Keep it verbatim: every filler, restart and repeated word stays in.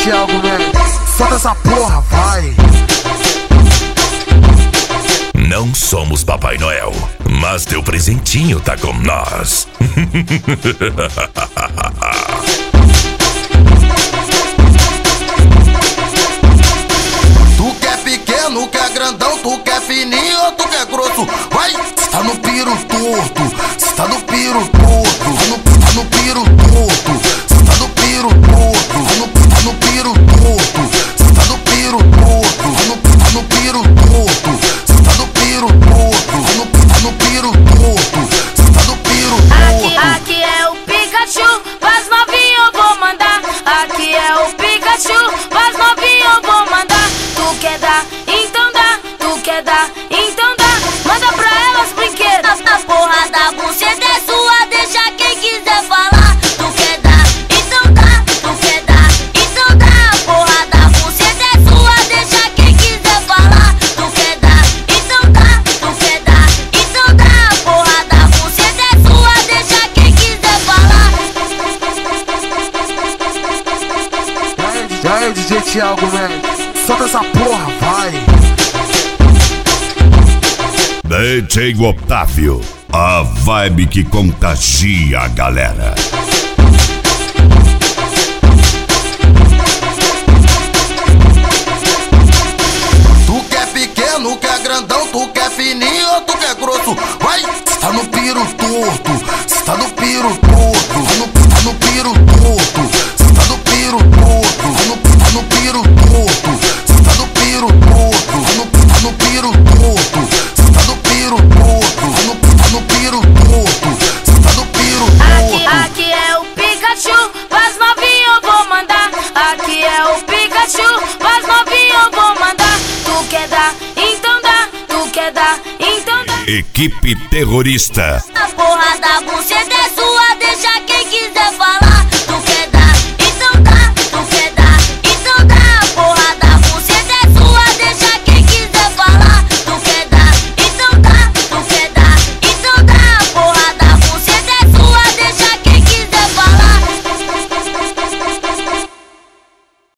Thiago, man. Solta essa porra, vai. Não somos Papai Noel, mas teu presentinho tá com nós. Tu quer pequeno, quer grandão, tu quer fininho ou tu quer grosso? Vai, cê tá no piro torto, cê tá no piro torto, tá no, tá no piro torto, cê tá no piro torto, tá no, tá no piro torto, cê tá no piro torto, tá no, tá no piro torto, cê tá no piro torto, tá no, tá no piro torto, cê tá no piro torto. Aqui, aqui é o Pikachu, mas novinho eu vou mandar. Aqui é o Pikachu, mas novinho eu vou mandar. Tu quer dar, então dá. Tu quer dar, então dá. Manda pra elas brinquedos. A porra da buceta é sua, deixa quem quiser falar. Tu quer dar, então dá. Tu quer dar, então dá. A porra da buceta é sua, deixa quem quiser falar. Tu quer dar, então dá. Tu quer dar, então dá. A porra da buceta é sua, deixa quem quiser falar. E aí, D J Thiago, man. Solta essa porra, vai. D J Otávio, a vibe que contagia a galera. Tu quer pequeno, quer grandão, tu quer fininho ou tu quer grosso? Vai, cê tá no piro torto, cê tá no piro torto, tá no, tá no piro torto, cê tá no piro torto, tá no, tá no piro torto, cê tá no piro torto, tá no, tá no piro torto, cê tá no piro torto, tá no, tá no piro torto, cê tá no piro Aqui, torto. aqui é o Pikachu, mas novinho eu vou mandar. Aqui é o Pikachu, mas novinho eu vou mandar. Tu quer dar, então dá. Tu quer dar, então dá. Equipe terrorista. A porra